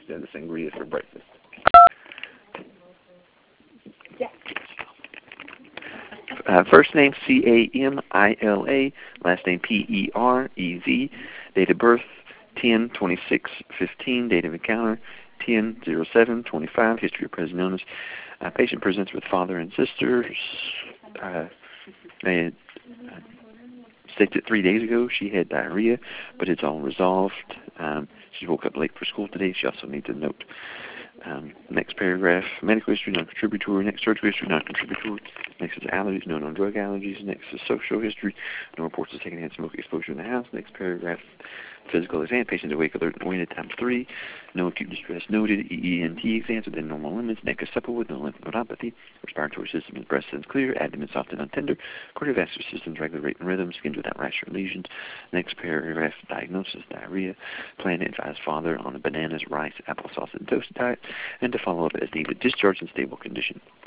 instead of sangria for breakfast. First name Camila, last name Perez. Date of birth 10/26/15. Date of encounter 10/07/25. History of present illness. Patient presents with father and sisters. Stated 3 days ago she had diarrhea, but it's all resolved. She woke up late for school today. She also needs a note. Next paragraph, medical history, non-contributory. Next, surgical history, non-contributory. Next is allergies, no drug allergies. Next is social history, no reports of secondhand smoke exposure in the house. Next paragraph, physical exam, patient awake, alert, and oriented, ×3. No acute distress noted. EENT exams within normal limits. Neck is supple with no lymph nodopathy. Respiratory system is breast and clear. Abdomen soft and untender. Cardiovascular system regular rate and rhythm. Skin without rash or lesions. Next paragraph, diagnosis, diarrhea. Plan to advise father on a bananas, rice, applesauce, and toast diet, and to follow up as needed. Discharge in stable condition.